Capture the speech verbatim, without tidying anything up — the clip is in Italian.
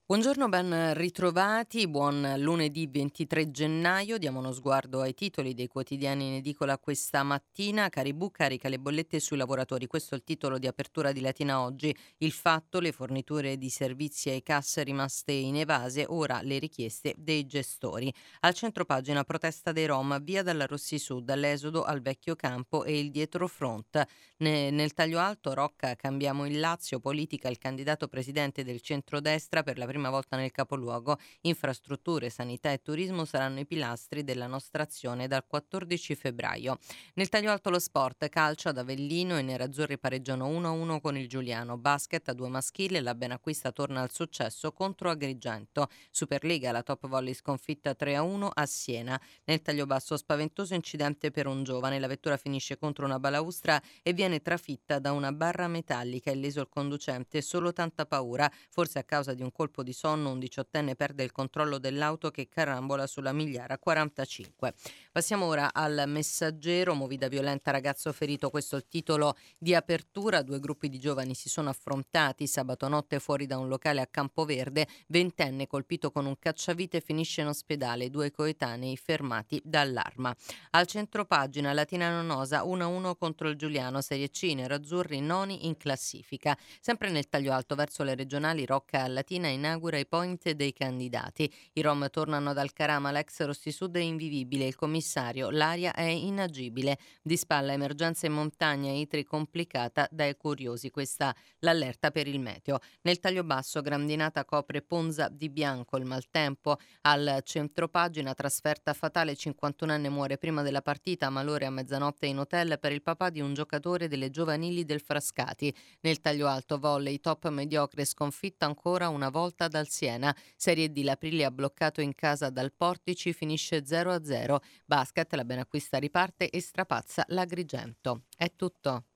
Buongiorno, ben ritrovati, buon lunedì ventitré gennaio. Diamo uno sguardo ai titoli dei quotidiani in edicola questa mattina. Caribou carica le bollette sui lavoratori. Questo è il titolo di apertura di Latina oggi. Il fatto, le forniture di servizi ai casse rimaste inevase, ora le richieste dei gestori. Al centro pagina protesta dei Rom, via dalla Rossi Sud, dall'esodo al vecchio campo e il dietrofront. Ne- nel taglio alto Rocca, cambiamo il Lazio, politica il candidato presidente del centrodestra per la prima volta nel capoluogo. Infrastrutture, sanità e turismo saranno i pilastri della nostra azione dal quattordici febbraio. Nel taglio alto lo sport, calcio ad Avellino, i nerazzurri pareggiano uno a uno con il Giuliano. Basket a due maschile, la Benacquista torna al successo contro Agrigento. Superlega, la Top Volley sconfitta tre a uno a Siena. Nel taglio basso, spaventoso incidente per un giovane, la vettura finisce contro una balaustra e viene trafitta da una barra metallica, illeso il conducente, solo tanta paura, forse a causa di un colpo di sonno un diciottenne perde il controllo dell'auto che carambola sulla Migliara quarantacinque. Passiamo ora al Messaggero, movida violenta, ragazzo ferito, questo è il titolo di apertura. Due gruppi di giovani si sono affrontati sabato notte fuori da un locale a Campoverde, ventenne colpito con un cacciavite finisce in ospedale, due coetanei fermati dall'arma. Al centropagina Latina Nonosa uno a uno contro il Giuliano, Serie C, nerazzurri noni in classifica. Sempre nel taglio alto verso le regionali, Rocca Latina inaugura i point dei candidati. I Rom tornano dal Carama, l'ex Rossi Sud è invivibile, il commissario, l'aria è inagibile. Di spalla emergenza in montagna, Itri complicata dai curiosi, questa l'allerta per il meteo. Nel taglio basso grandinata copre Ponza di bianco, il maltempo. Al centropagina trasferta fatale, cinquantunenne muore prima della partita, malore a mezzanotte in hotel per il papà di un giocatore delle giovanili del Frascati. Nel taglio alto volley, top mediocre sconfitta ancora una volta dal Siena. Serie D, l'Aprilia bloccato in casa dal Portici finisce zero a zero. Basket, la Benacquista riparte e strapazza l'Agrigento. È tutto.